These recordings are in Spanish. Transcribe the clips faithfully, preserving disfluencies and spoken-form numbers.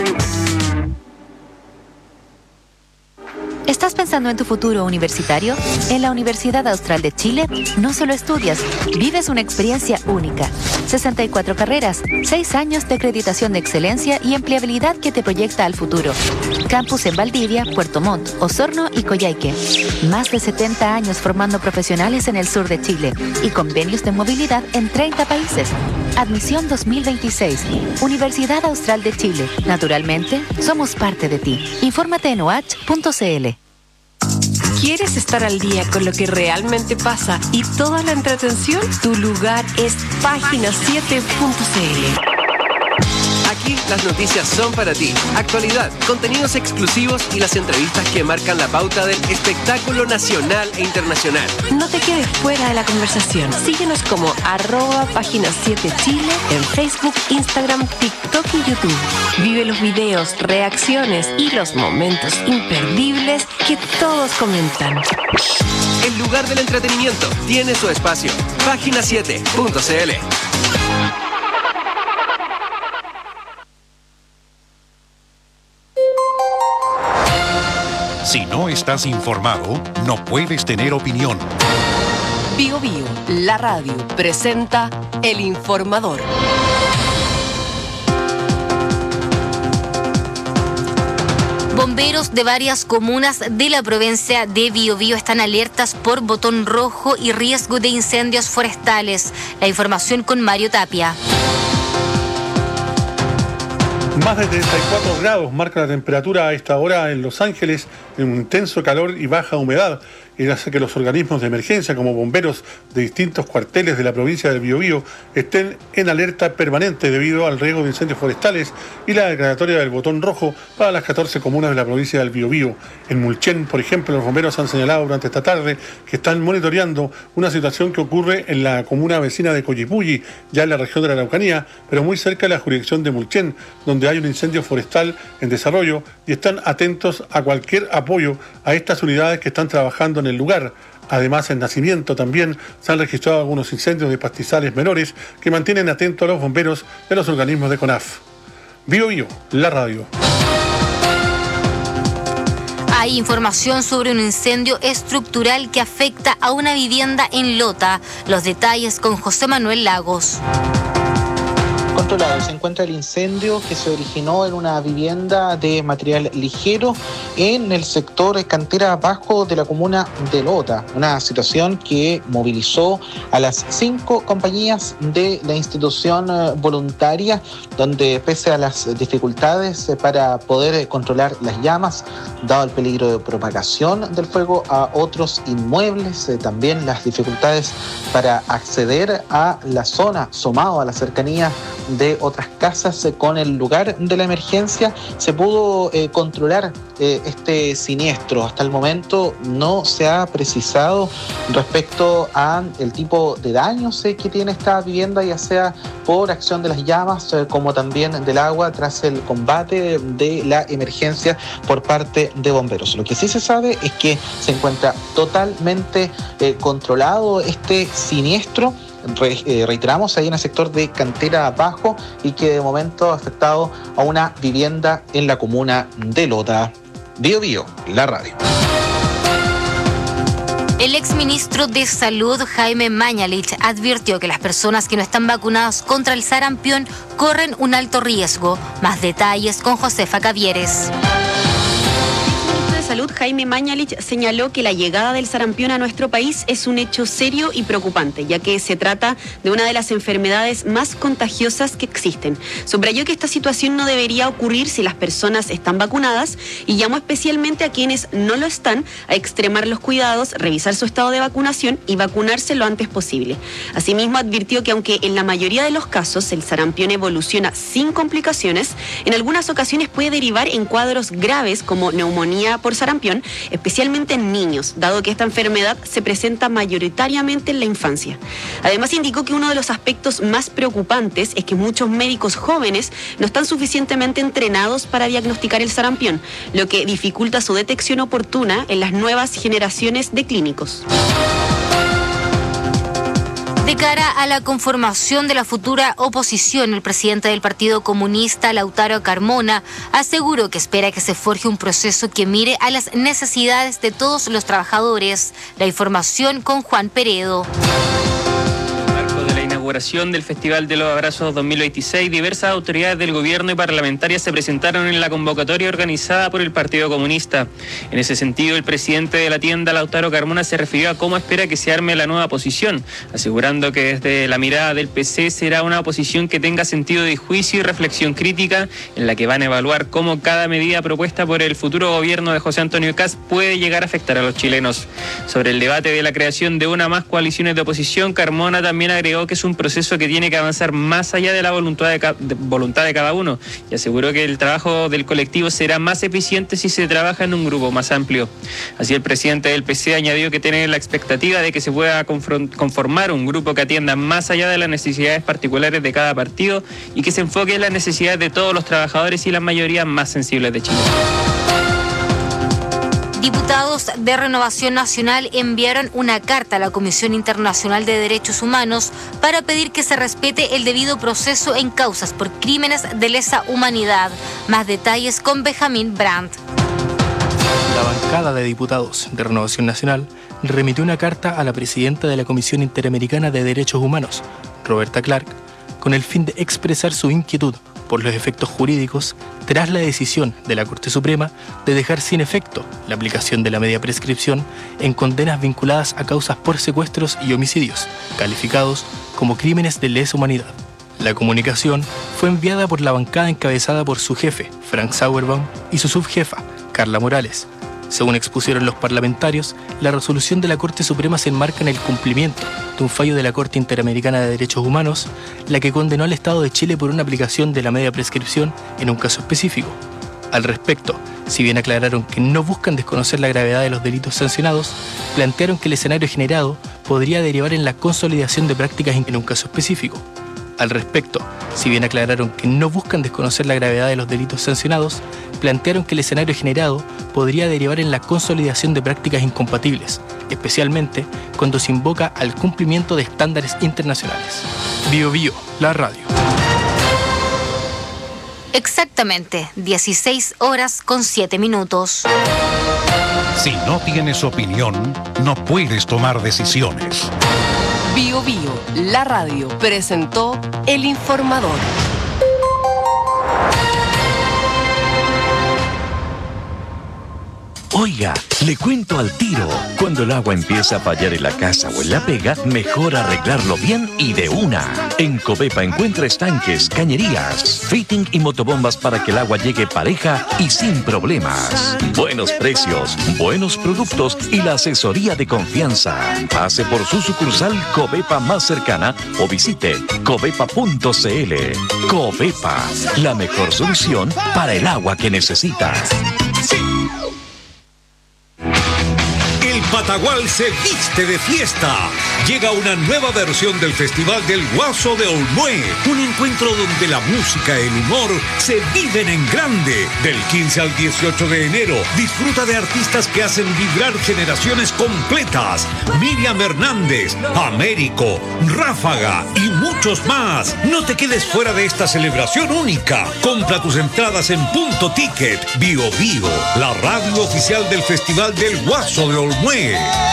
¿Estás pensando en tu futuro universitario? En la Universidad Austral de Chile no solo estudias, vives una experiencia única. sesenta y cuatro carreras, seis años de acreditación de excelencia y empleabilidad que te proyecta al futuro. Campus en Valdivia, Puerto Montt, Osorno y Coyhaique. Más de setenta años formando profesionales en el sur de Chile y convenios de movilidad en treinta países. Admisión dos mil veintiséis. Universidad Austral de Chile. Naturalmente, somos parte de ti. Infórmate en o h punto c l. ¿Quieres estar al día con lo que realmente pasa y toda la entretención? Tu lugar es página siete punto c l. Aquí las noticias son para ti. Actualidad, contenidos exclusivos y las entrevistas que marcan la pauta del espectáculo nacional e internacional. No te quedes fuera de la conversación. Síguenos como arroba página siete Chile en Facebook, Instagram, TikTok y YouTube. Vive los videos, reacciones y los momentos imperdibles que todos comentan. El lugar del entretenimiento tiene su espacio. página siete punto c l. Si no estás informado, no puedes tener opinión. Bio Bio, la radio, presenta El Informador. Bomberos de varias comunas de la provincia de Biobío están alertas por botón rojo y riesgo de incendios forestales. La información con Mario Tapia. Más de treinta y cuatro grados marca la temperatura a esta hora en Los Ángeles, en un intenso calor y baja humedad, y hace que los organismos de emergencia, como bomberos de distintos cuarteles de la provincia del Biobío, estén en alerta permanente debido al riesgo de incendios forestales y la declaratoria del botón rojo para las catorce comunas de la provincia del Biobío. En Mulchen, por ejemplo, los bomberos han señalado durante esta tarde que están monitoreando una situación que ocurre en la comuna vecina de Coyipulli, ya en la región de la Araucanía, pero muy cerca de la jurisdicción de Mulchen, donde hay un incendio forestal en desarrollo, y están atentos a cualquier apoyo a estas unidades que están trabajando en el lugar. Además, en Nacimiento también se han registrado algunos incendios de pastizales menores que mantienen atentos a los bomberos de los organismos de CONAF. Bio Bio, la radio. Hay información sobre un incendio estructural que afecta a una vivienda en Lota. Los detalles con José Manuel Lagos. Controlado se encuentra el incendio que se originó en una vivienda de material ligero en el sector Cantera Abajo de la comuna de Lota, una situación que movilizó a las cinco compañías de la institución voluntaria, donde pese a las dificultades para poder controlar las llamas, dado el peligro de propagación del fuego a otros inmuebles, también las dificultades para acceder a la zona, sumado a la cercanía de otras casas con el lugar de la emergencia, se pudo eh, controlar eh, este siniestro. Hasta el momento no se ha precisado respecto a el tipo de daños eh, que tiene esta vivienda, ya sea por acción de las llamas eh, como también del agua tras el combate de la emergencia por parte de bomberos. Lo que sí se sabe es que se encuentra totalmente eh, controlado este siniestro. Re, eh, reiteramos, ahí en el sector de Cantera Abajo, y que de momento ha afectado a una vivienda en la comuna de Lota. Bio Bio, la radio. El exministro de Salud, Jaime Mañalich, advirtió que las personas que no están vacunadas contra el sarampión corren un alto riesgo. Más detalles con Josefa Cavieres. Salud, Jaime Mañalich, señaló que la llegada del sarampión a nuestro país es un hecho serio y preocupante, ya que se trata de una de las enfermedades más contagiosas que existen. Subrayó que esta situación no debería ocurrir si las personas están vacunadas y llamó especialmente a quienes no lo están a extremar los cuidados, revisar su estado de vacunación y vacunarse lo antes posible. Asimismo, advirtió que aunque en la mayoría de los casos el sarampión evoluciona sin complicaciones, en algunas ocasiones puede derivar en cuadros graves como neumonía por sarampión, especialmente en niños, dado que esta enfermedad se presenta mayoritariamente en la infancia. Además, indicó que uno de los aspectos más preocupantes es que muchos médicos jóvenes no están suficientemente entrenados para diagnosticar el sarampión, lo que dificulta su detección oportuna en las nuevas generaciones de clínicos. De De cara a la conformación de la futura oposición, el presidente del Partido Comunista, Lautaro Carmona, aseguró que espera que se forje un proceso que mire a las necesidades de todos los trabajadores. La información con Juan Peredo. Inauguración del Festival de los Abrazos dos mil veintiséis, diversas autoridades del gobierno y parlamentarias se presentaron en la convocatoria organizada por el Partido Comunista. En ese sentido, el presidente de la tienda, Lautaro Carmona, se refirió a cómo espera que se arme la nueva oposición, asegurando que desde la mirada del P C será una oposición que tenga sentido de juicio y reflexión crítica, en la que van a evaluar cómo cada medida propuesta por el futuro gobierno de José Antonio Kast puede llegar a afectar a los chilenos. Sobre el debate de la creación de una más coaliciones de oposición, Carmona también agregó que es un proceso que tiene que avanzar más allá de la voluntad de, ca- de voluntad de cada uno, y aseguró que el trabajo del colectivo será más eficiente si se trabaja en un grupo más amplio. Así, el presidente del P C añadió que tiene la expectativa de que se pueda confront- conformar un grupo que atienda más allá de las necesidades particulares de cada partido y que se enfoque en las necesidades de todos los trabajadores y las mayorías más sensibles de Chile. Diputados de Renovación Nacional enviaron una carta a la Comisión Internacional de Derechos Humanos para pedir que se respete el debido proceso en causas por crímenes de lesa humanidad. Más detalles con Benjamín Brandt. La bancada de diputados de Renovación Nacional remitió una carta a la presidenta de la Comisión Interamericana de Derechos Humanos, Roberta Clark, con el fin de expresar su inquietud por los efectos jurídicos tras la decisión de la Corte Suprema de dejar sin efecto la aplicación de la media prescripción en condenas vinculadas a causas por secuestros y homicidios, calificados como crímenes de lesa humanidad. La comunicación fue enviada por la bancada encabezada por su jefe, Frank Sauerbaum, y su subjefa, Carla Morales. Según expusieron los parlamentarios, la resolución de la Corte Suprema se enmarca en el cumplimiento de un fallo de la Corte Interamericana de Derechos Humanos, la que condenó al Estado de Chile por una aplicación de la media prescripción en un caso específico. Al respecto, si bien aclararon que no buscan desconocer la gravedad de los delitos sancionados, plantearon que el escenario generado podría derivar en la consolidación de prácticas en un caso específico. Al respecto, si bien aclararon que no buscan desconocer la gravedad de los delitos sancionados, plantearon que el escenario generado podría derivar en la consolidación de prácticas incompatibles, especialmente cuando se invoca al cumplimiento de estándares internacionales. Bio Bio, la radio. Exactamente, dieciséis horas con siete minutos. Si no tienes opinión, no puedes tomar decisiones. Bio Bio, la radio, presentó El Informador. Oiga, le cuento al tiro. Cuando el agua empieza a fallar en la casa o en la pega, mejor arreglarlo bien y de una. En Covepa encuentra estanques, cañerías, fitting y motobombas para que el agua llegue pareja y sin problemas. Buenos precios, buenos productos y la asesoría de confianza. Pase por su sucursal Covepa más cercana o visite covepa punto cl. Covepa, la mejor solución para el agua que necesitas. Patagual se viste de fiesta. Llega una nueva versión del Festival del Guaso de Olmué. Un encuentro donde la música y el humor se viven en grande. Del quince al dieciocho de enero, disfruta de artistas que hacen vibrar generaciones completas. Miriam Hernández, Américo, Ráfaga y muchos más. No te quedes fuera de esta celebración única. Compra tus entradas en Punto Ticket. Bio Bio, la radio oficial del Festival del Guaso de Olmué.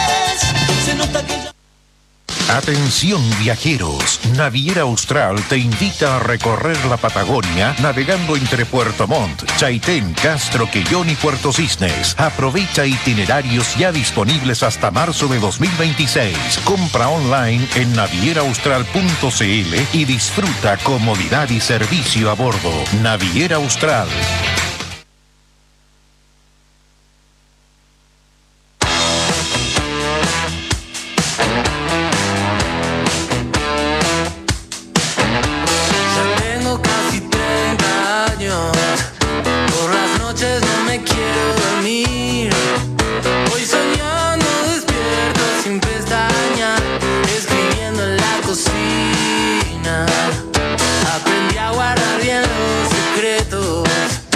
Atención viajeros, Naviera Austral te invita a recorrer la Patagonia navegando entre Puerto Montt, Chaitén, Castro, Quellón y Puerto Cisnes. Aprovecha itinerarios ya disponibles hasta marzo de dos mil veintiséis. Compra online en naviera austral punto cl y disfruta comodidad y servicio a bordo. Naviera Austral. Aprendí a guardar bien los secretos.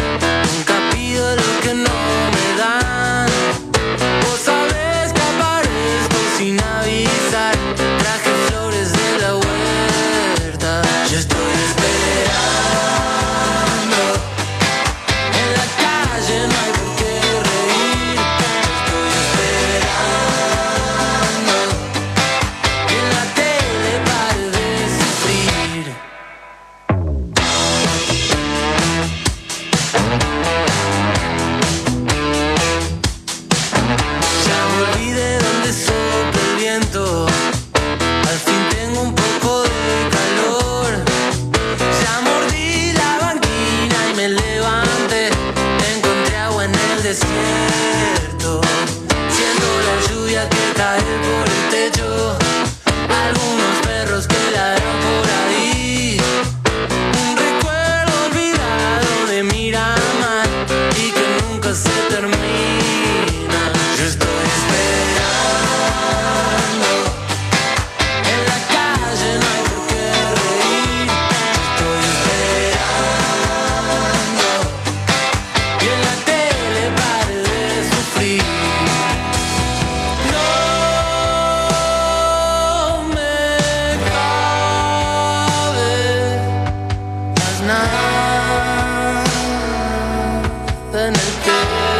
lluvia que cae por el techo, algunos perros que ladran por ahí, un recuerdo olvidado de Miramar y que nunca se termina. Yo estoy esperando, en la calle no hay por qué reír. Estoy esperando y en la tele pare de sufrir. No me cabe más nada en el techo.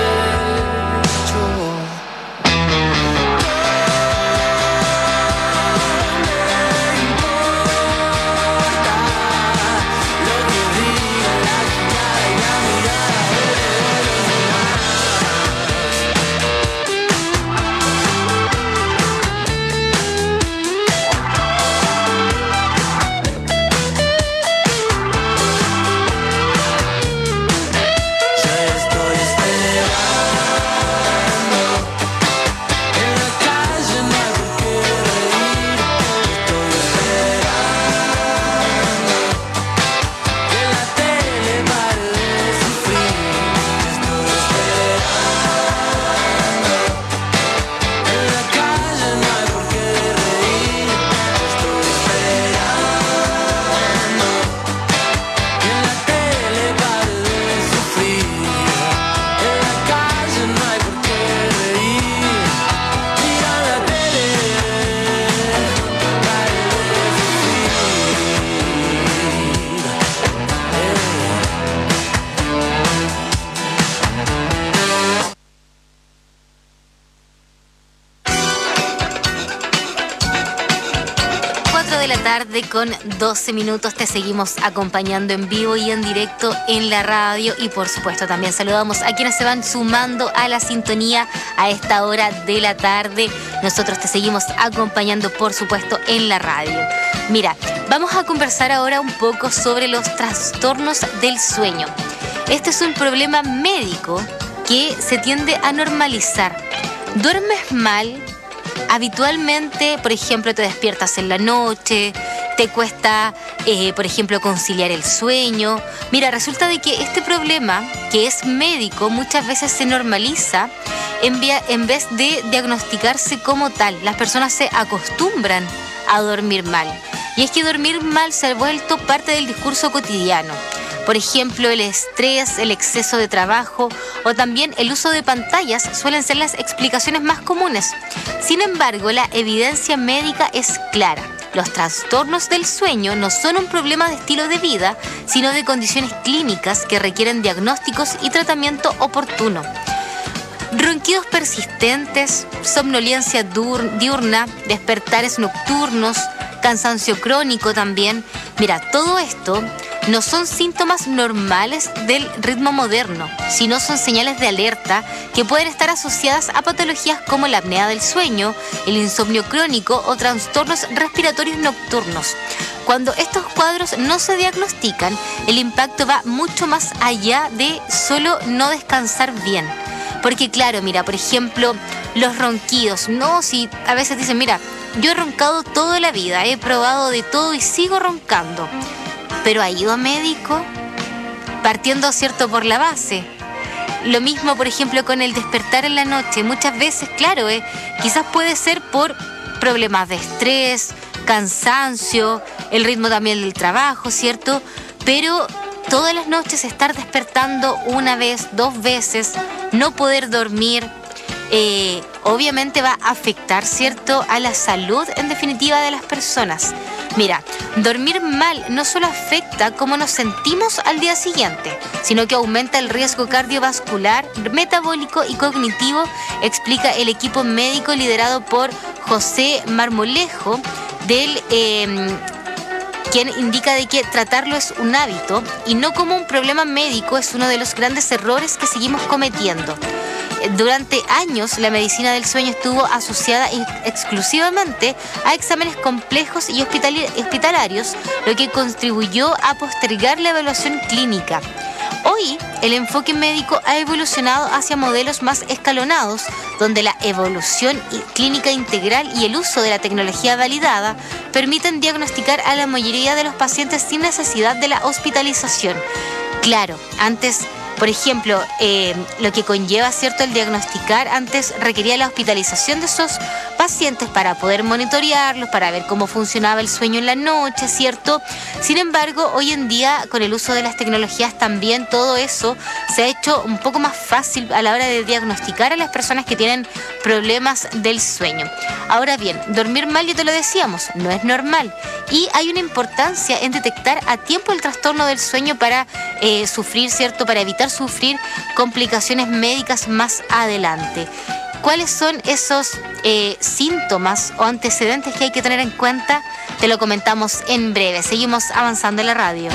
Tarde con doce minutos, te seguimos acompañando en vivo y en directo en la radio, y por supuesto también saludamos a quienes se van sumando a la sintonía a esta hora de la tarde. Nosotros te seguimos acompañando, por supuesto, en la radio. Mira, vamos a conversar ahora un poco sobre los trastornos del sueño. Este es un problema médico que se tiende a normalizar. ¿Duermes mal? Habitualmente, por ejemplo, te despiertas en la noche, te cuesta, eh, por ejemplo, conciliar el sueño. Mira, resulta de que este problema, que es médico, muchas veces se normaliza en, via- en vez de diagnosticarse como tal. Las personas se acostumbran a dormir mal. Y es que dormir mal se ha vuelto parte del discurso cotidiano. Por ejemplo, el estrés, el exceso de trabajo o también el uso de pantallas suelen ser las explicaciones más comunes. Sin embargo, la evidencia médica es clara. Los trastornos del sueño no son un problema de estilo de vida, sino de condiciones clínicas que requieren diagnósticos y tratamiento oportuno. Ronquidos persistentes, somnolencia diurna, despertares nocturnos, cansancio crónico también. Mira, todo esto no son síntomas normales del ritmo moderno, sino son señales de alerta que pueden estar asociadas a patologías como la apnea del sueño, el insomnio crónico o trastornos respiratorios nocturnos. Cuando estos cuadros no se diagnostican, el impacto va mucho más allá de solo no descansar bien. Porque claro, mira, por ejemplo, los ronquidos, no, si a veces dicen, mira, yo he roncado toda la vida, he probado de todo y sigo roncando. Pero ¿ha ido a médico? Partiendo, cierto, por la base. Lo mismo, por ejemplo, con el despertar en la noche. Muchas veces, claro, eh, quizás puede ser por problemas de estrés, cansancio, el ritmo también del trabajo, ¿cierto? Pero todas las noches estar despertando una vez, dos veces, no poder dormir, eh, obviamente va a afectar, ¿cierto?, a la salud, en definitiva, de las personas. Mira, dormir mal no solo afecta cómo nos sentimos al día siguiente, sino que aumenta el riesgo cardiovascular, metabólico y cognitivo, explica el equipo médico liderado por José Marmolejo, del, eh, quien indica de que tratarlo es un hábito y no como un problema médico es uno de los grandes errores que seguimos cometiendo. Durante años, la medicina del sueño estuvo asociada exclusivamente a exámenes complejos y hospitalarios, lo que contribuyó a postergar la evaluación clínica. Hoy, el enfoque médico ha evolucionado hacia modelos más escalonados, donde la evolución clínica integral y el uso de la tecnología validada permiten diagnosticar a la mayoría de los pacientes sin necesidad de la hospitalización. Claro, antes, por ejemplo, eh, lo que conlleva, ¿cierto?, el diagnosticar, antes requería la hospitalización de esos pacientes para poder monitorearlos, para ver cómo funcionaba el sueño en la noche, ¿cierto? Sin embargo, hoy en día, con el uso de las tecnologías también, todo eso se ha hecho un poco más fácil a la hora de diagnosticar a las personas que tienen problemas del sueño. Ahora bien, dormir mal, ya te lo decíamos, no es normal. Y hay una importancia en detectar a tiempo el trastorno del sueño para eh, sufrir, ¿cierto?, para evitar sufrir complicaciones médicas más adelante. ¿Cuáles son esos eh, síntomas o antecedentes que hay que tener en cuenta? Te lo comentamos en breve. Seguimos avanzando en la radio.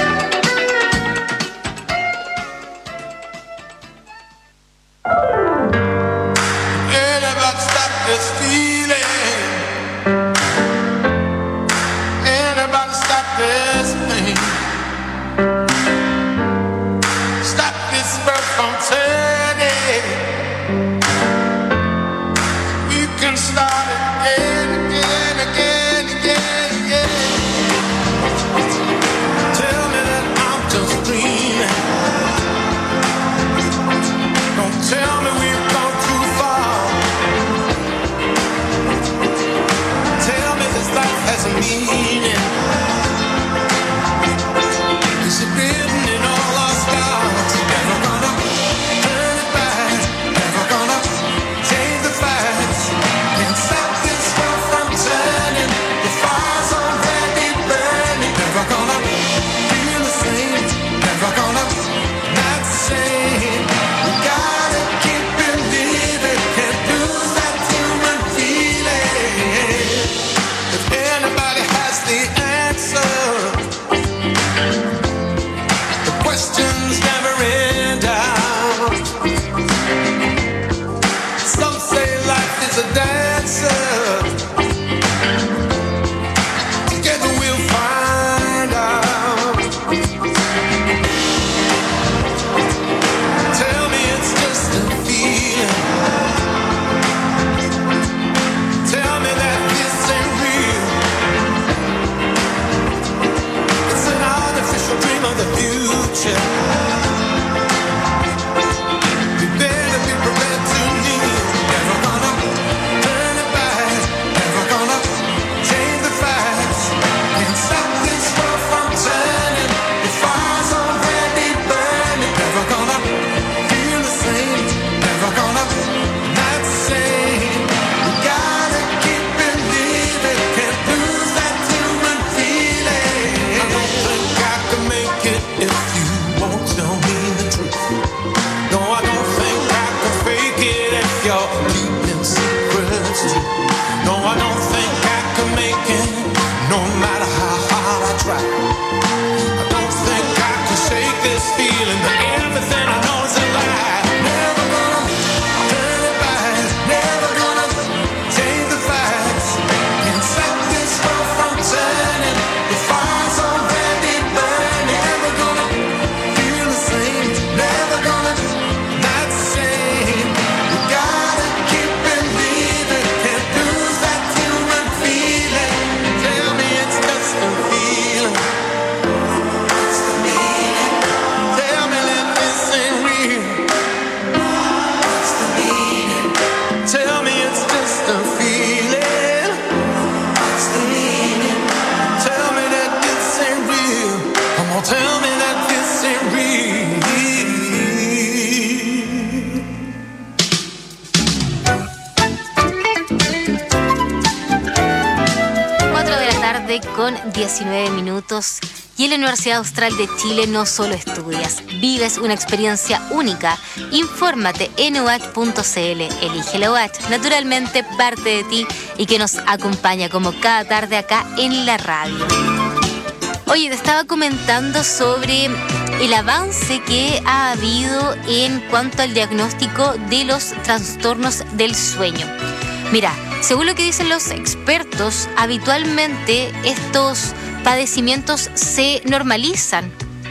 Con diecinueve minutos. Y en la Universidad Austral de Chile no solo estudias, vives una experiencia única. Infórmate en u a c punto c l. Elige la U A C, naturalmente parte de ti y que nos acompaña como cada tarde acá en la radio. Oye, te estaba comentando sobre el avance que ha habido en cuanto al diagnóstico de los trastornos del sueño. Mira, según lo que dicen los expertos, habitualmente estos padecimientos se normalizan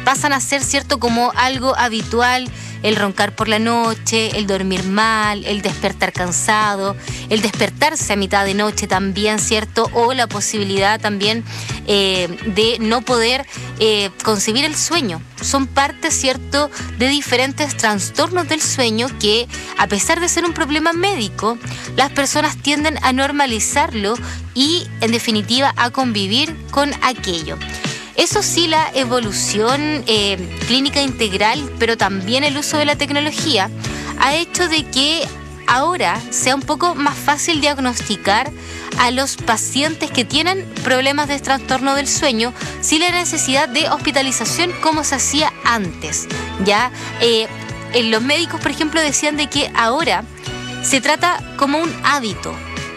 pasan a ser, ¿cierto?, como algo habitual, el roncar por la noche, el dormir mal, el despertar cansado, el despertarse a mitad de noche también, ¿cierto? O la posibilidad también eh, de no poder eh, concebir el sueño. Son parte, ¿cierto?, de diferentes trastornos del sueño que, a pesar de ser un problema médico, las personas tienden a normalizarlo y, en definitiva, a convivir con aquello. Eso sí, la evolución eh, clínica integral, pero también el uso de la tecnología, ha hecho de que ahora sea un poco más fácil diagnosticar a los pacientes que tienen problemas de trastorno del sueño sin la necesidad de hospitalización como se hacía antes. Ya eh, los médicos, por ejemplo, decían de que ahora se trata como un hábito,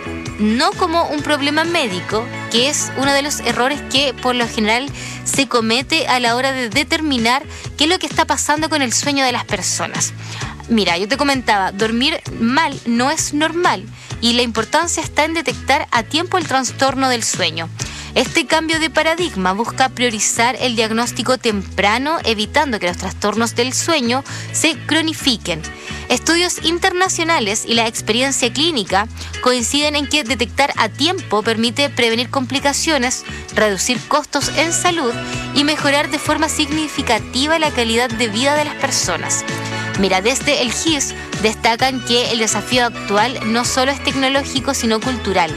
no como un problema médico, que es uno de los errores que por lo general se comete a la hora de determinar qué es lo que está pasando con el sueño de las personas. Mira, yo te comentaba, dormir mal no es normal y la importancia está en detectar a tiempo el trastorno del sueño. Este cambio de paradigma busca priorizar el diagnóstico temprano, evitando que los trastornos del sueño se cronifiquen. Estudios internacionales y la experiencia clínica coinciden en que detectar a tiempo permite prevenir complicaciones, reducir costos en salud y mejorar de forma significativa la calidad de vida de las personas. Mira, desde el G I S destacan que el desafío actual no solo es tecnológico, sino cultural.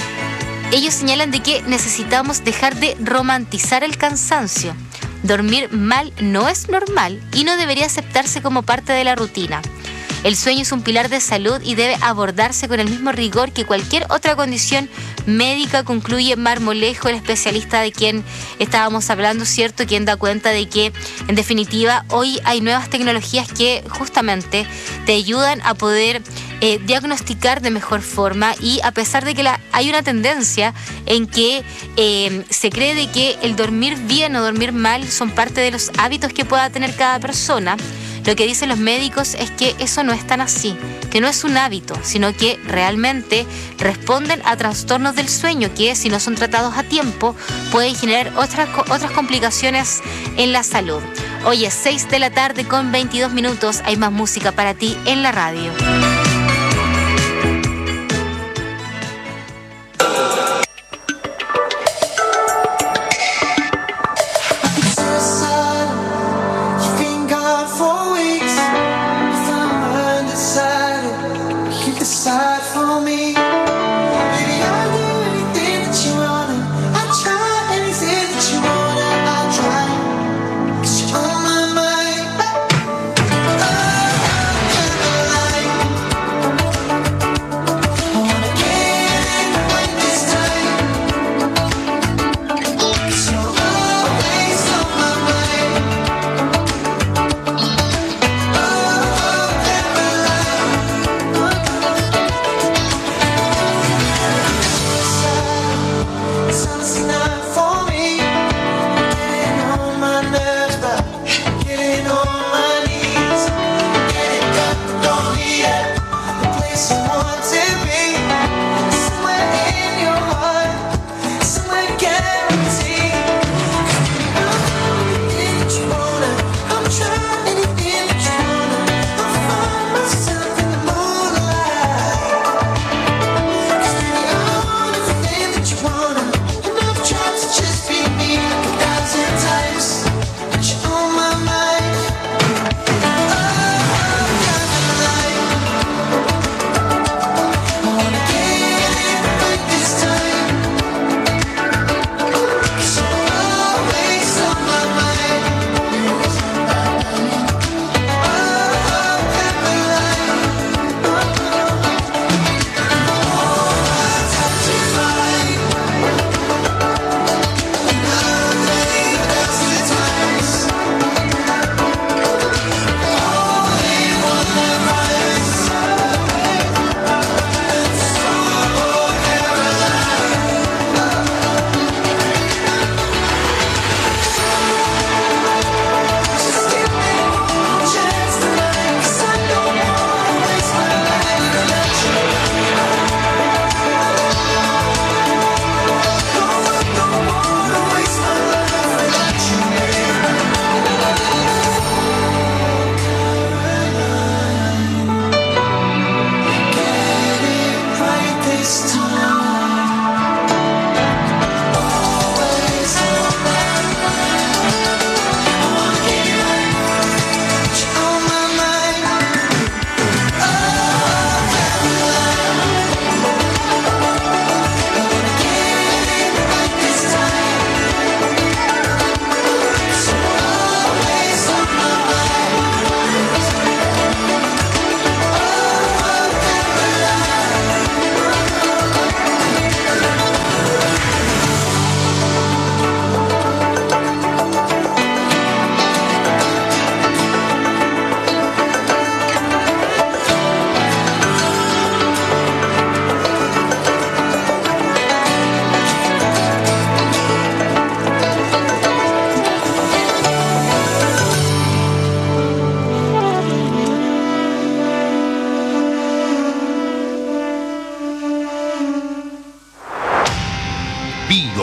Ellos señalan de que necesitamos dejar de romantizar el cansancio. Dormir mal no es normal y no debería aceptarse como parte de la rutina. El sueño es un pilar de salud y debe abordarse con el mismo rigor que cualquier otra condición médica, concluye Marmolejo, el especialista de quien estábamos hablando, ¿cierto? Quien da cuenta de que, en definitiva, hoy hay nuevas tecnologías que justamente te ayudan a poder eh, diagnosticar de mejor forma, y a pesar de que la, hay una tendencia en que eh, se cree de que el dormir bien o dormir mal son parte de los hábitos que pueda tener cada persona, lo que dicen los médicos es que eso no es tan así, que no es un hábito, sino que realmente responden a trastornos del sueño que, si no son tratados a tiempo, pueden generar otras, otras complicaciones en la salud. Hoy es seis de la tarde con veintidós minutos, hay más música para ti en la radio. Oh,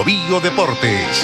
Bio Deportes.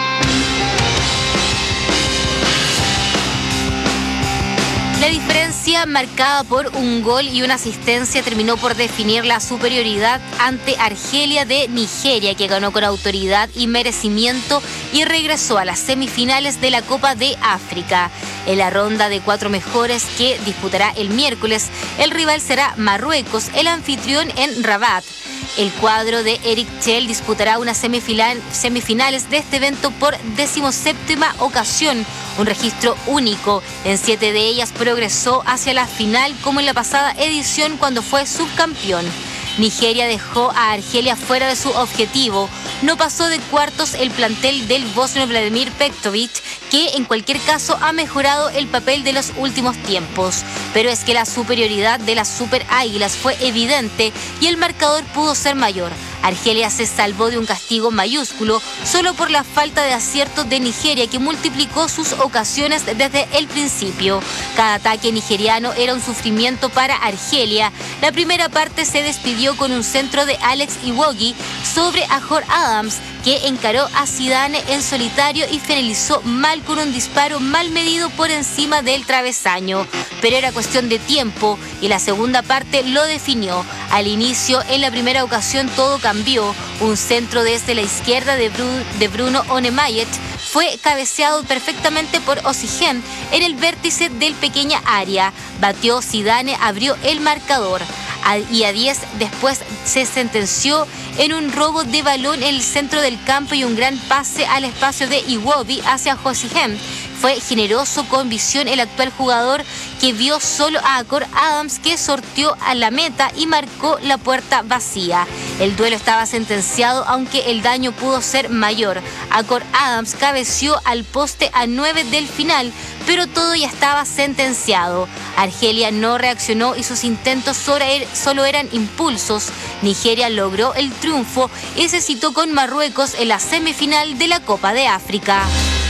La diferencia marcada por un gol y una asistencia terminó por definir la superioridad ante Argelia de Nigeria, que ganó con autoridad y merecimiento y regresó a las semifinales de la Copa de África. En la ronda de cuatro mejores que disputará el miércoles, el rival será Marruecos, el anfitrión en Rabat. El cuadro de Eric Chell disputará unas semifinal, semifinales de este evento por decimoséptima ocasión, un registro único. En siete de ellas progresó hacia la final, como en la pasada edición cuando fue subcampeón. Nigeria dejó a Argelia fuera de su objetivo. No pasó de cuartos el plantel del bosnio Vladimir Petkovic, que en cualquier caso ha mejorado el papel de los últimos tiempos. Pero es que la superioridad de las Super Águilas fue evidente y el marcador pudo ser mayor. Argelia se salvó de un castigo mayúsculo solo por la falta de acierto de Nigeria, que multiplicó sus ocasiones desde el principio. Cada ataque nigeriano era un sufrimiento para Argelia. La primera parte se despidió con un centro de Alex Iwobi sobre Ahor Adams, que encaró a Zidane en solitario y finalizó mal con un disparo mal medido por encima del travesaño. Pero era cuestión de tiempo y la segunda parte lo definió. Al inicio, en la primera ocasión, todo cambió. Un centro desde la izquierda de, Bru- de Bruno Onemayet fue cabeceado perfectamente por Osimhen en el vértice del pequeña área. Batió Zidane, abrió el marcador. Y a diez después se sentenció en un robo de balón en el centro del campo y un gran pase al espacio de Iwobi hacia Osimhen. Fue generoso con visión el actual jugador, que vio solo a Ahor Adams, que sorteó a la meta y marcó la puerta vacía. El duelo estaba sentenciado, aunque el daño pudo ser mayor. Ahor Adams cabeció al poste a nueve del final, pero todo ya estaba sentenciado. Argelia no reaccionó y sus intentos solo eran impulsos. Nigeria logró el triunfo y se citó con Marruecos en la semifinal de la Copa de África.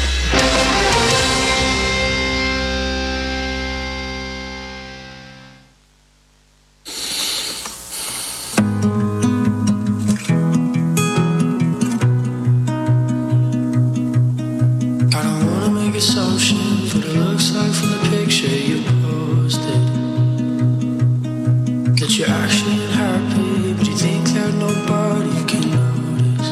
Assumption, but it looks like from the picture you posted that you're actually unhappy, but you think that nobody can notice.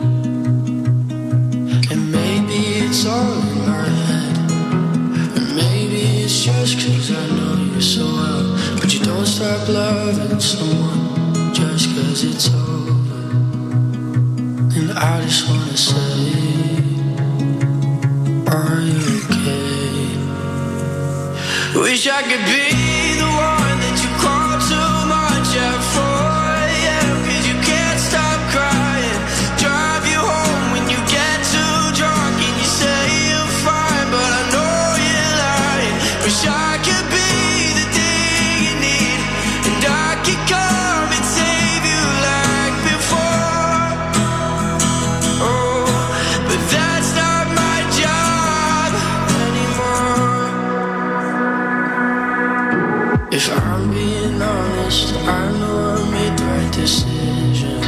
And maybe it's all in my head, and maybe it's just cause I know you so well, but you don't stop loving someone just cause it's over. And I just wanna say, are you okay? Wish I could be the one that you call too much at four a.m. Cause you can't stop crying. Drive you home when you get too drunk and you say you're fine, but I know you're lying. Wish I could be the thing you need, and I could come and save you like before. Oh, but that's not my job anymore. If I'm being honest, I know I made the right decision.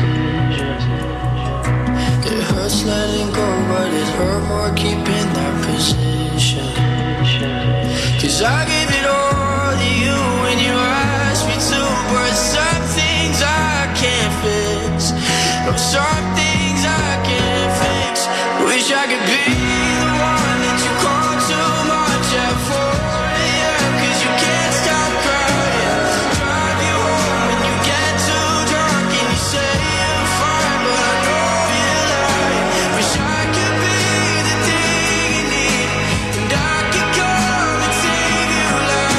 It hurts letting go, but it hurt more keeping that position. Cause I gave it all to you when you asked me to, but some things I can't fix. No, some things I can't fix. Wish I could be the one that you call too much at four a.m. Cause you can't stop crying. Drive you home when you get too drunk and you say you're fine, but I know you're lying. Wish I could be the thing you need, and I could come and save you like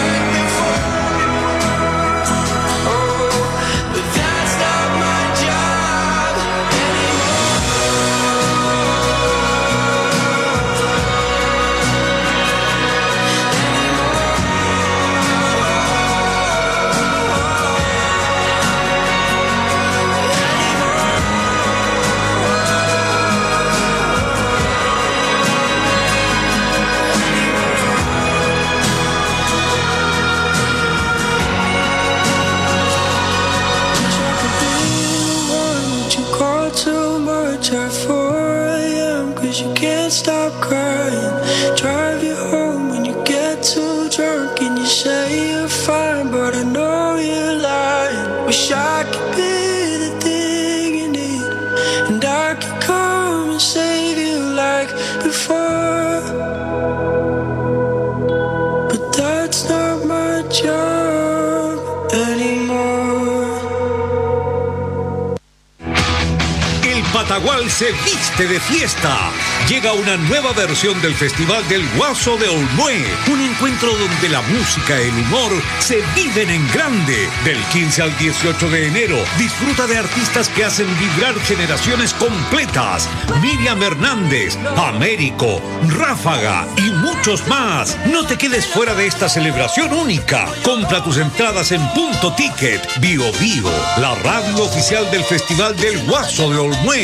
Patagual se viste de fiesta. Llega una nueva versión del Festival del Guaso de Olmué. Un encuentro donde la música y el humor se viven en grande. Del quince al dieciocho de enero, disfruta de artistas que hacen vibrar generaciones completas. Miriam Hernández, Américo, Ráfaga y muchos más. No te quedes fuera de esta celebración única. Compra tus entradas en Punto Ticket. Bio Bio, la radio oficial del Festival del Guaso de Olmué.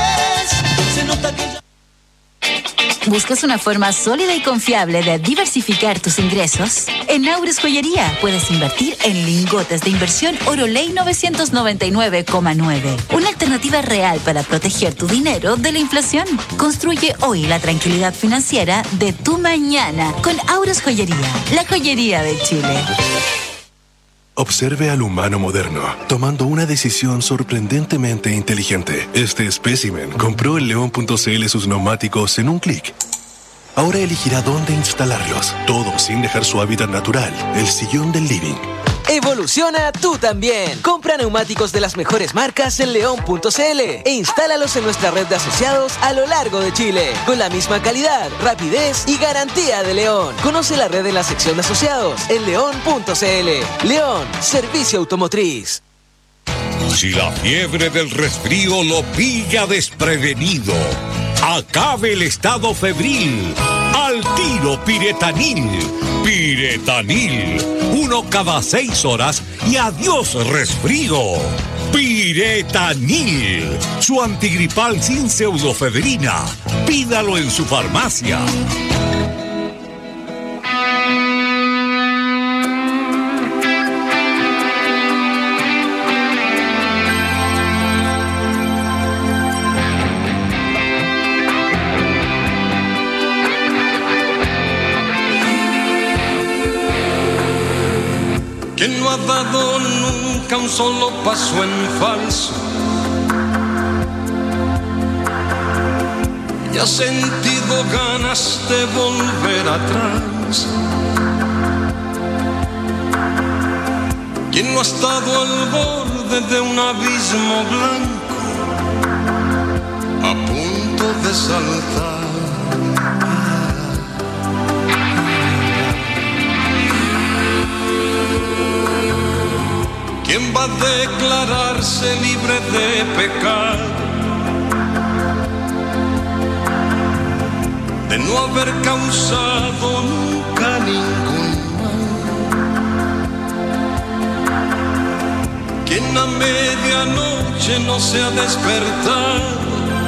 ¿Buscas una forma sólida y confiable de diversificar tus ingresos? En Aures Joyería puedes invertir en lingotes de inversión Oroley novecientos noventa y nueve coma nueve. Una alternativa real para proteger tu dinero de la inflación. Construye hoy la tranquilidad financiera de tu mañana con Aures Joyería, la joyería de Chile. Observe al humano moderno, tomando una decisión sorprendentemente inteligente. Este espécimen compró en león punto c l sus neumáticos en un clic. Ahora elegirá dónde instalarlos, todo sin dejar su hábitat natural, el sillón del living. Evoluciona tú también. Compra neumáticos de las mejores marcas en león punto c l e instálalos en nuestra red de asociados a lo largo de Chile, con la misma calidad, rapidez y garantía de León. Conoce la red en la sección de asociados en león punto c l. León, servicio automotriz. Si la fiebre del resfrío lo pilla desprevenido, acabe el estado febril. Al tiro Piretanil. Piretanil. Uno cada seis horas y adiós resfrío. Piretanil. Su antigripal sin pseudofebrina. Pídalo en su farmacia. ¿Quién no ha dado nunca un solo paso en falso? Y ha sentido ganas de volver atrás. ¿Quién no ha estado al borde de un abismo blanco, a punto de saltar? ¿Quién va a declararse libre de pecado, de no haber causado nunca ningún mal? ¿Quién a medianoche no se ha despertado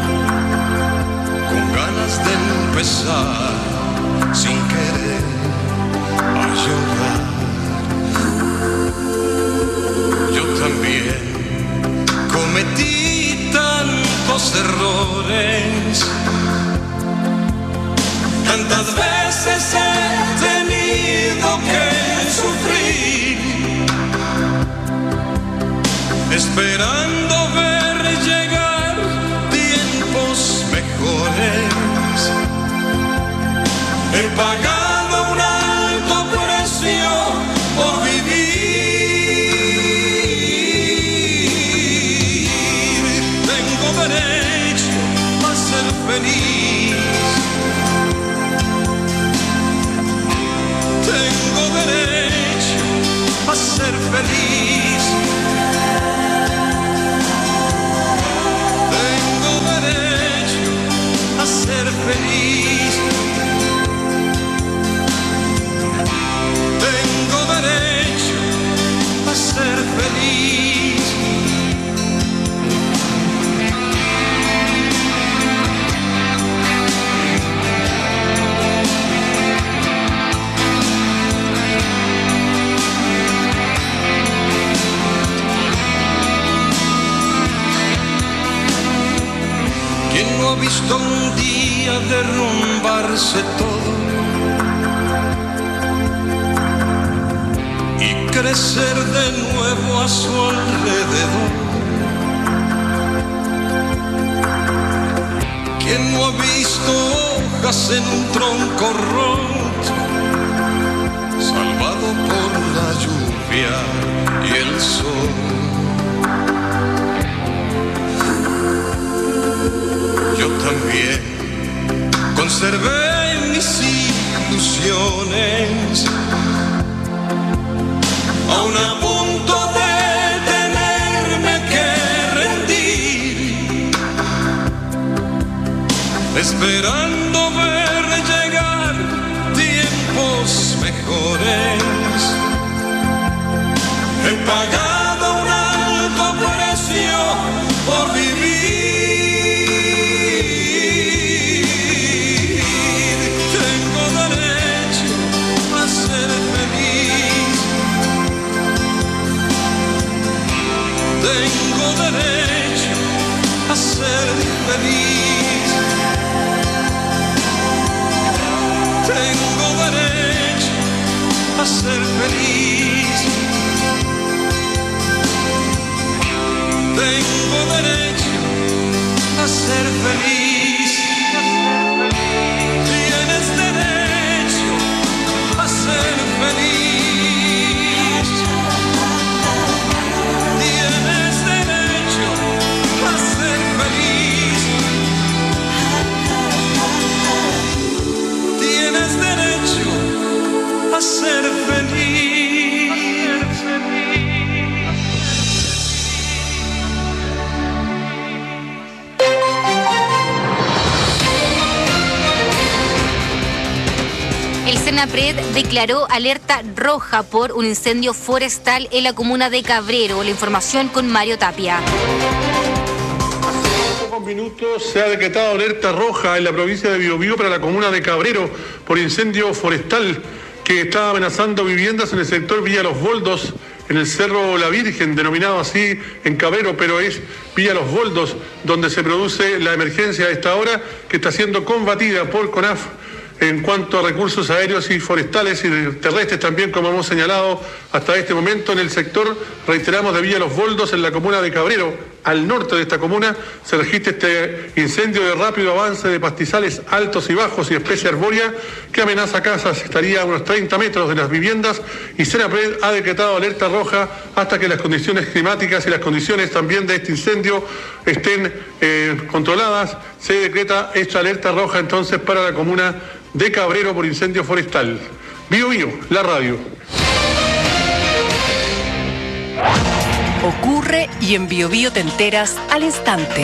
con ganas de empezar sin querer a llorar? Yo también cometí tantos errores, tantas veces he tenido que sufrir, esperando ver llegar tiempos mejores. He pagado un alto precio por vivir. Derecho a ser feliz. Tengo derecho a ser feliz. Tengo derecho a ser feliz. Tengo derecho a ser feliz. ¿Quién no ha visto un día derrumbarse todo y crecer de nuevo a su alrededor? ¿Quién no ha visto hojas en un tronco roto, salvado por la lluvia y aún a punto de tenerme que rendir, esperando ver llegar tiempos mejores. He pagado un alto precio por vivir. Tengo derecho a ser feliz. Tengo derecho a ser feliz. Tengo derecho a ser feliz. Tengo derecho a ser feliz. Tienes derecho a ser feliz. Tienes derecho a ser feliz. Tienes derecho a ser feliz. El Senapred declaró alerta roja por un incendio forestal en la comuna de Cabrero. La información con Mario Tapia. Hace pocos minutos se ha decretado alerta roja en la provincia de Biobío para la comuna de Cabrero por incendio forestal que está amenazando viviendas en el sector Villa Los Boldos, en el Cerro La Virgen, denominado así en Cabrero, pero es Villa Los Boldos, donde se produce la emergencia a esta hora, que está siendo combatida por CONAF en cuanto a recursos aéreos y forestales y terrestres también, como hemos señalado hasta este momento en el sector, reiteramos, de Villa Los Boldos, en la comuna de Cabrero. Al norte de esta comuna se registra este incendio de rápido avance de pastizales altos y bajos y especie arbórea que amenaza casas, estaría a unos treinta metros de las viviendas, y Senapred ha decretado alerta roja hasta que las condiciones climáticas y las condiciones también de este incendio estén eh, controladas. Se decreta esta alerta roja entonces para la comuna de Cabrero por incendio forestal. Bio Bio, la radio. Ocurre y en Bio Bio te enteras al instante.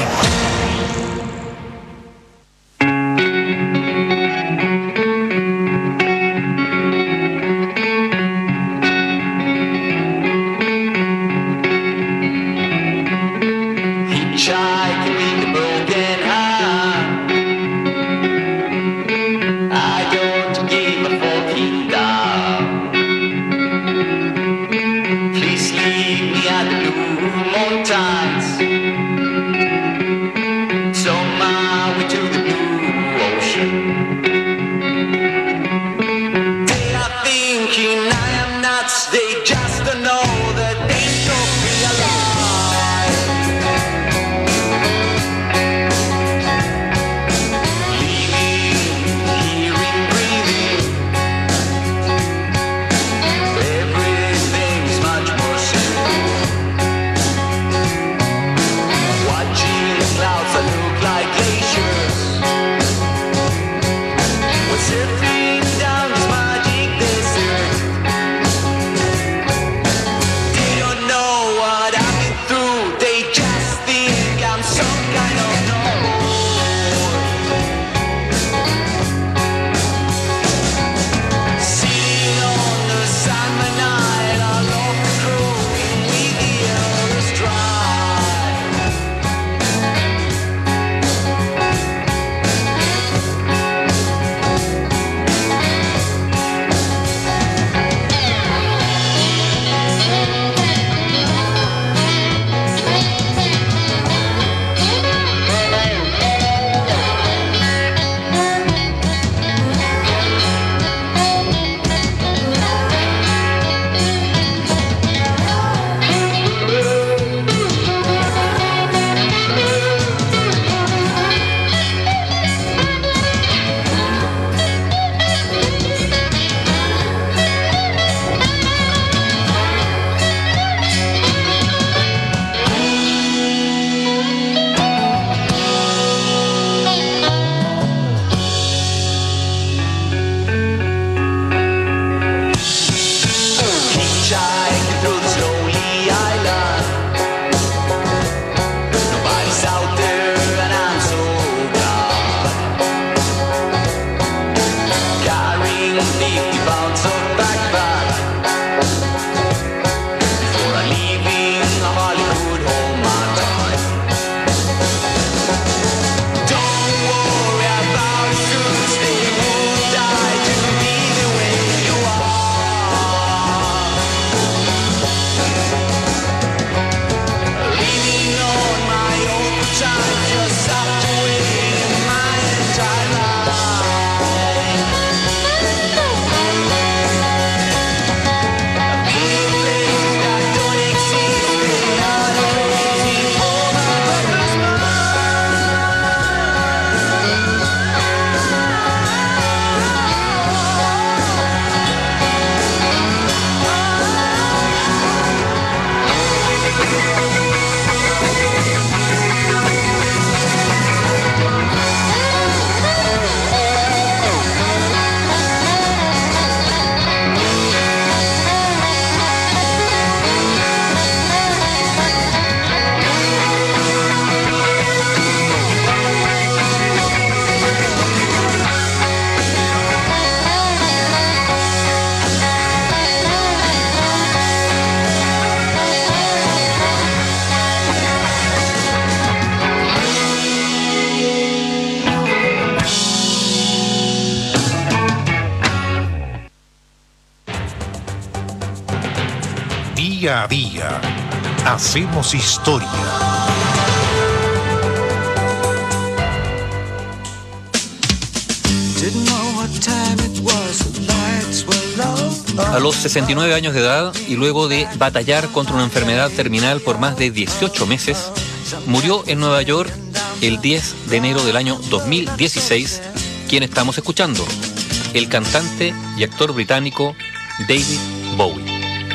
Please leave me at the blue moon tides. Día a día, hacemos historia. A los sesenta y nueve años de edad y luego de batallar contra una enfermedad terminal por más de dieciocho meses, murió en Nueva York el diez de enero del año dos mil dieciséis, quien estamos escuchando, el cantante y actor británico David Bowie.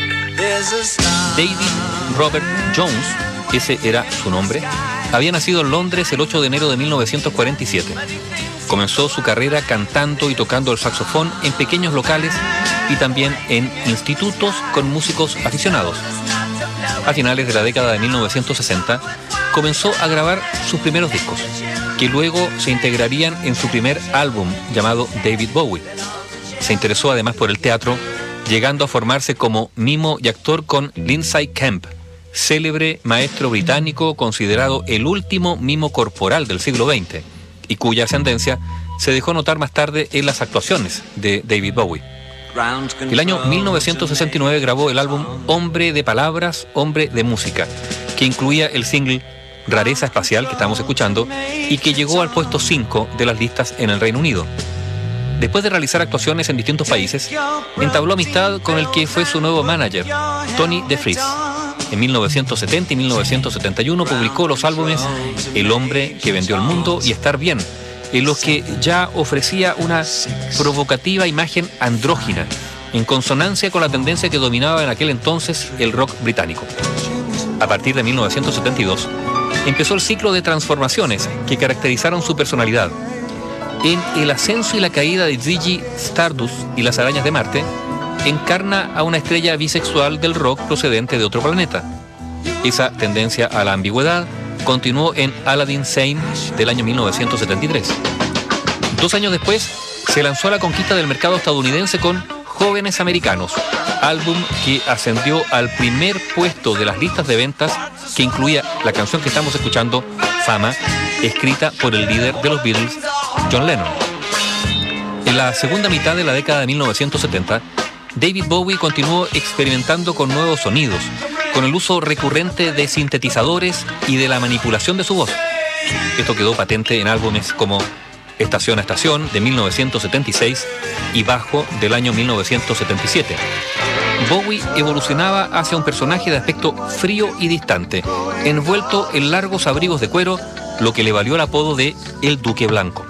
David Robert Jones, ese era su nombre, había nacido en Londres el ocho de enero de mil novecientos cuarenta y siete. Comenzó su carrera cantando y tocando el saxofón en pequeños locales y también en institutos con músicos aficionados. A finales de la década de mil novecientos sesenta, comenzó a grabar sus primeros discos, que luego se integrarían en su primer álbum llamado David Bowie. Se interesó además por el teatro, llegando a formarse como mimo y actor con Lindsay Kemp, célebre maestro británico considerado el último mimo corporal del siglo veinte, y cuya ascendencia se dejó notar más tarde en las actuaciones de David Bowie. El año mil novecientos sesenta y nueve grabó el álbum Hombre de Palabras, Hombre de Música, que incluía el single Rareza Espacial, que estamos escuchando, y que llegó al puesto cinco de las listas en el Reino Unido. Después de realizar actuaciones en distintos países, entabló amistad con el que fue su nuevo manager, Tony DeFries. En mil novecientos setenta y mil novecientos setenta y uno publicó los álbumes El Hombre que Vendió el Mundo y Estar Bien, en los que ya ofrecía una provocativa imagen andrógina, en consonancia con la tendencia que dominaba en aquel entonces el rock británico. A partir de mil novecientos setenta y dos, empezó el ciclo de transformaciones que caracterizaron su personalidad. En El ascenso y la caída de Ziggy Stardust y las arañas de Marte, encarna a una estrella bisexual del rock procedente de otro planeta. Esa tendencia a la ambigüedad continuó en Aladdin Sane del año mil novecientos setenta y tres. Dos años después, se lanzó a la conquista del mercado estadounidense con Jóvenes Americanos, álbum que ascendió al primer puesto de las listas de ventas, que incluía la canción que estamos escuchando, Fama, escrita por el líder de los Beatles, John Lennon. En la segunda mitad de la década de mil novecientos setenta, David Bowie continuó experimentando con nuevos sonidos, con el uso recurrente de sintetizadores y de la manipulación de su voz. Esto quedó patente en álbumes como Estación a Estación de mil novecientos setenta y seis y Bajo del año mil novecientos setenta y siete. Bowie evolucionaba hacia un personaje de aspecto frío y distante, envuelto en largos abrigos de cuero, lo que le valió el apodo de El Duque Blanco.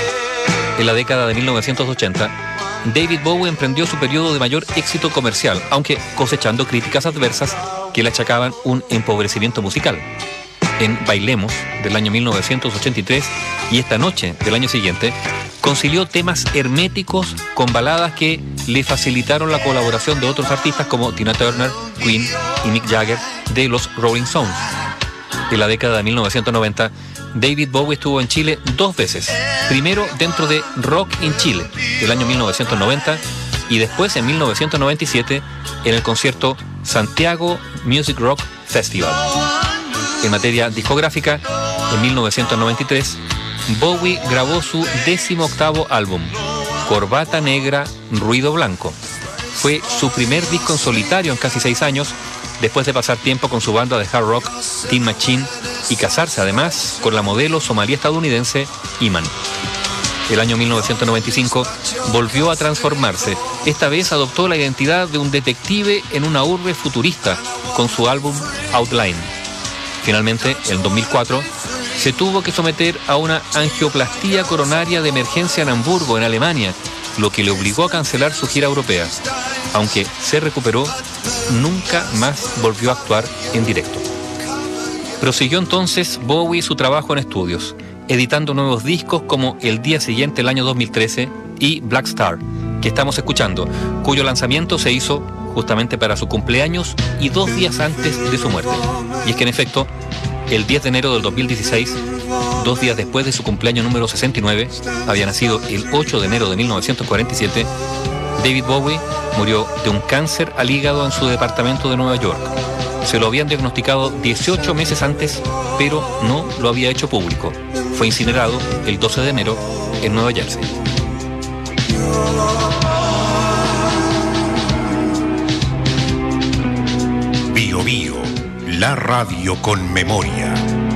En la década de mil novecientos ochenta, David Bowie emprendió su periodo de mayor éxito comercial, aunque cosechando críticas adversas que le achacaban un empobrecimiento musical. En Bailemos, del año mil novecientos ochenta y tres, y Esta Noche, del año siguiente, concilió temas herméticos con baladas que le facilitaron la colaboración de otros artistas como Tina Turner, Queen y Mick Jagger de los Rolling Stones. En la década de mil novecientos noventa, David Bowie estuvo en Chile dos veces. Primero dentro de Rock in Chile, del año mil novecientos noventa, y después en mil novecientos noventa y siete en el concierto Santiago Music Rock Festival. En materia discográfica, en mil novecientos noventa y tres, Bowie grabó su décimo octavo álbum, Corbata Negra, Ruido Blanco. Fue su primer disco en solitario en casi seis años, después de pasar tiempo con su banda de hard rock, Tin Machine, y casarse además con la modelo somalí estadounidense Iman. El año mil novecientos noventa y cinco volvió a transformarse. Esta vez adoptó la identidad de un detective en una urbe futurista con su álbum Outline. Finalmente, en dos mil cuatro, se tuvo que someter a una angioplastía coronaria de emergencia en Hamburgo, en Alemania, lo que le obligó a cancelar su gira europea. Aunque se recuperó, nunca más volvió a actuar en directo. Prosiguió entonces Bowie su trabajo en estudios, editando nuevos discos como El Día Siguiente, el año dos mil trece, y Black Star, que estamos escuchando, cuyo lanzamiento se hizo justamente para su cumpleaños y dos días antes de su muerte. Y es que en efecto, el diez de enero del dos mil dieciséis, dos días después de su cumpleaños número sesenta y nueve, había nacido el ocho de enero de mil novecientos cuarenta y siete, David Bowie murió de un cáncer al hígado en su departamento de Nueva York. Se lo habían diagnosticado dieciocho meses antes, pero no lo había hecho público. Fue incinerado el doce de enero en Nueva Jersey. Biobío, la radio con memoria.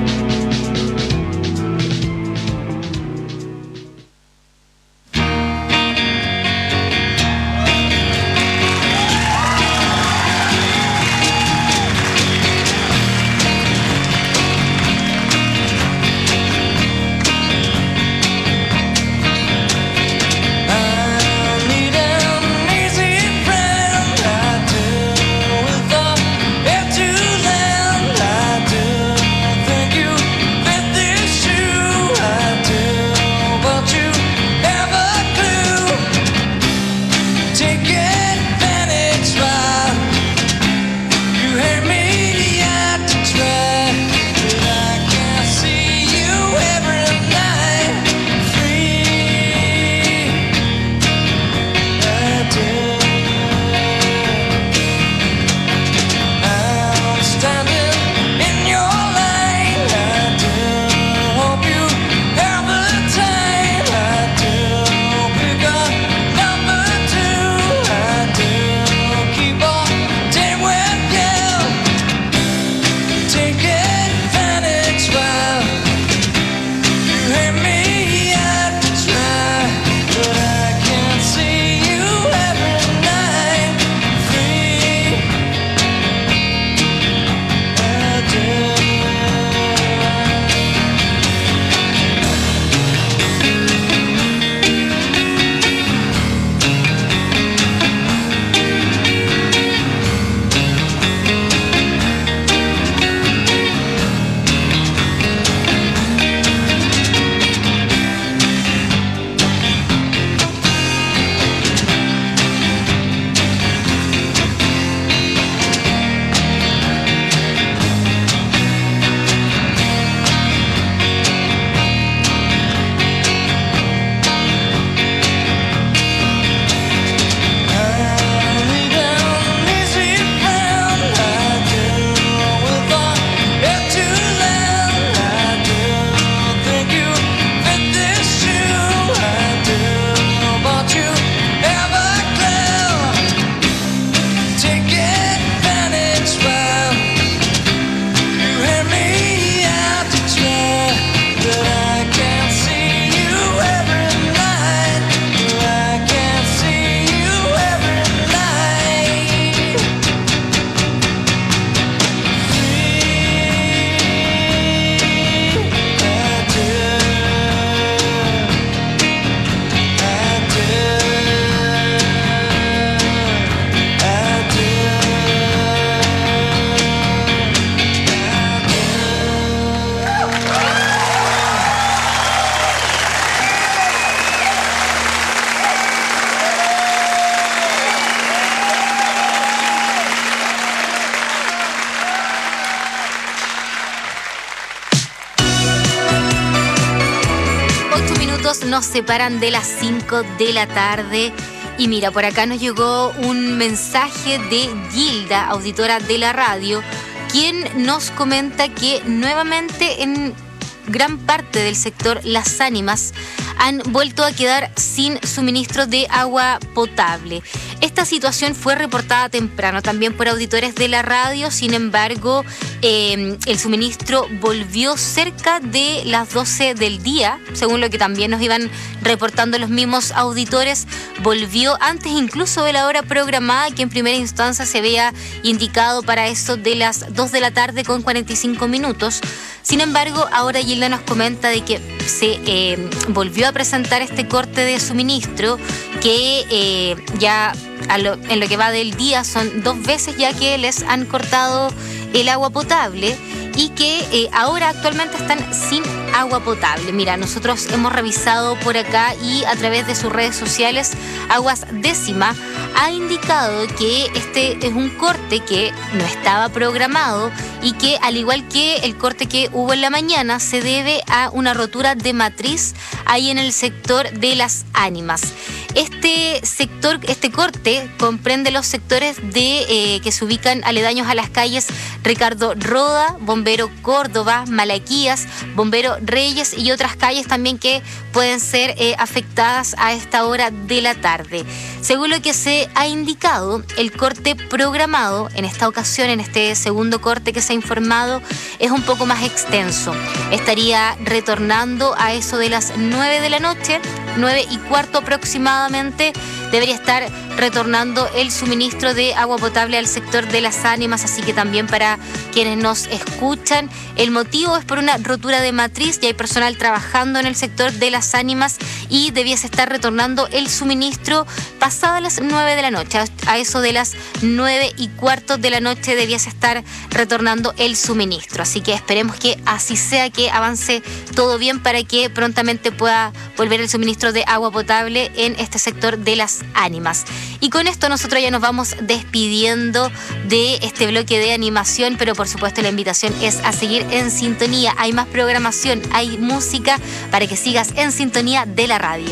Nos separan de las cinco de la tarde. Y mira, por acá nos llegó un mensaje de Gilda, auditora de la radio, quien nos comenta que nuevamente en gran parte del sector Las Ánimas han vuelto a quedar sin suministro de agua potable. Esta situación fue reportada temprano también por auditores de la radio, sin embargo, eh, el suministro volvió cerca de las doce del día, según lo que también nos iban reportando los mismos auditores, volvió antes incluso de la hora programada, que en primera instancia se había indicado para eso de las dos de la tarde con cuarenta y cinco minutos. Sin embargo, ahora Gilda nos comenta de que se eh, volvió a presentar este corte de suministro que eh, ya a lo, en lo que va del día son dos veces ya que les han cortado el agua potable y que eh, ahora actualmente están sin agua potable. Mira, nosotros hemos revisado por acá y a través de sus redes sociales, Aguas Décima ha indicado que este es un corte que no estaba programado y que, al igual que el corte que hubo en la mañana, se debe a una rotura de matriz ahí en el sector de Las Ánimas. Este sector, este corte comprende los sectores de eh, que se ubican aledaños a las calles Ricardo Roda, Bombero Córdoba, Malaquías, Bombero Reyes y otras calles también que pueden ser eh, afectadas a esta hora de la tarde. Según lo que se ha indicado, el corte programado en esta ocasión, en este segundo corte que se ha informado, es un poco más extenso. Estaría retornando a eso de las nueve de la noche, nueve y cuarto aproximadamente, debería estar retornando el suministro de agua potable al sector de Las Ánimas, así que también para quienes nos escuchan, el motivo es por una rotura de matriz, y hay personal trabajando en el sector de Las Ánimas y debiese estar retornando el suministro pasadas las nueve de la noche, a eso de las nueve y cuarto de la noche debiese estar retornando el suministro, así que esperemos que así sea, que avance todo bien para que prontamente pueda volver el suministro de agua potable en este sector de Las Ánimas. Y con esto nosotros ya nos vamos despidiendo de este bloque de animación, pero por supuesto la invitación es a seguir en sintonía. Hay más programación, hay música para que sigas en sintonía de la radio.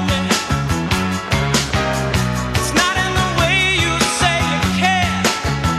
It's not in the way you say you care.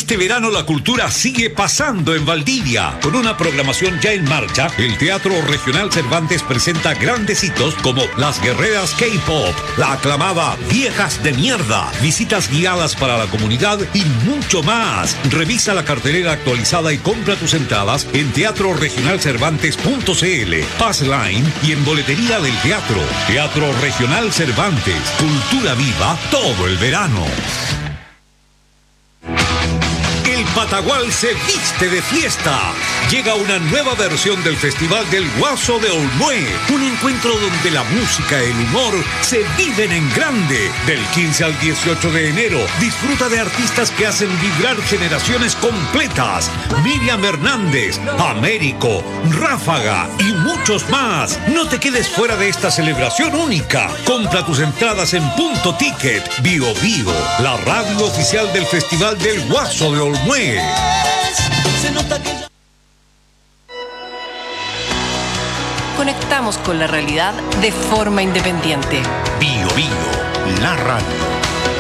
Este verano la cultura sigue pasando en Valdivia. Con una programación ya en marcha, el Teatro Regional Cervantes presenta grandes hitos como Las Guerreras K-Pop, la aclamada Viejas de Mierda, visitas guiadas para la comunidad y mucho más. Revisa la cartelera actualizada y compra tus entradas en teatro regional cervantes punto c l, Passline y en boletería del teatro. Teatro Regional Cervantes, cultura viva todo el verano. El Patagual se viste de fiesta. Llega una nueva versión del Festival del Guaso de Olmué. Un encuentro donde la música y el humor se viven en grande. Del quince al dieciocho de enero, disfruta de artistas que hacen vibrar generaciones completas. Miriam Hernández, Américo, Ráfaga y muchos más. No te quedes fuera de esta celebración única. Compra tus entradas en Punto Ticket. Bio Bio, la radio oficial del Festival del Guaso de Olmué. Conectamos con la realidad de forma independiente. Bio Bio, la radio.